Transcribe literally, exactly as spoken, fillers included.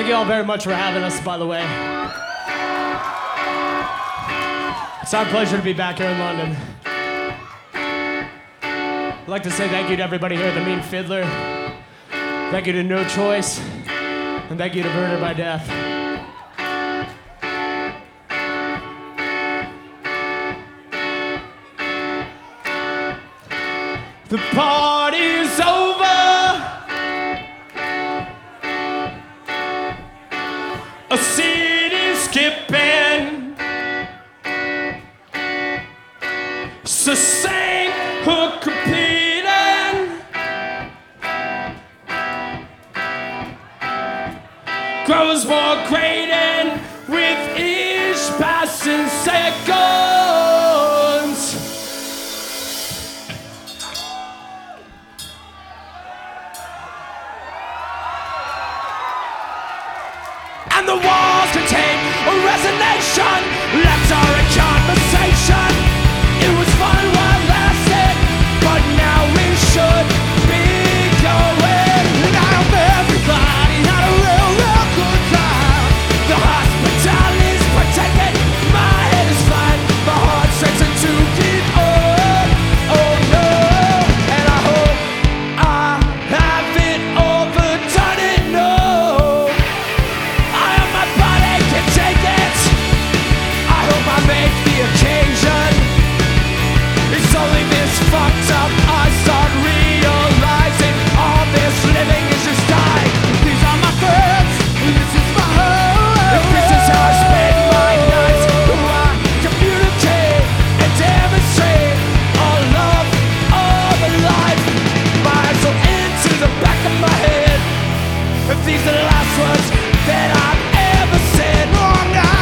Thank you all very much for having us, by the way. It's our pleasure to be back here in London. I'd like to say thank you to everybody here at the Mean Fiddler. Thank you to No Choice. And thank you to Murder by Death. The party's over. A city skipping. So sing hook repeating. Grows more grating with each passing seconds. And the walls contain a resignation. Let's are in conversation. It was fun while it lasted, but now we should be going. Now everybody had a real, real good time. The hospital is protected. My head is fine. My heart's racing to keep on. Oh no, and I hope I haven't overdone it. No. Occasion. It's only this fucked up I start realizing all this living is just dying. These are my friends, this is my home. If this is how I spend my nights, I communicate and demonstrate all love, all the life. My eyes go into the back of my head. If these are the last words that I've ever said, oh, no.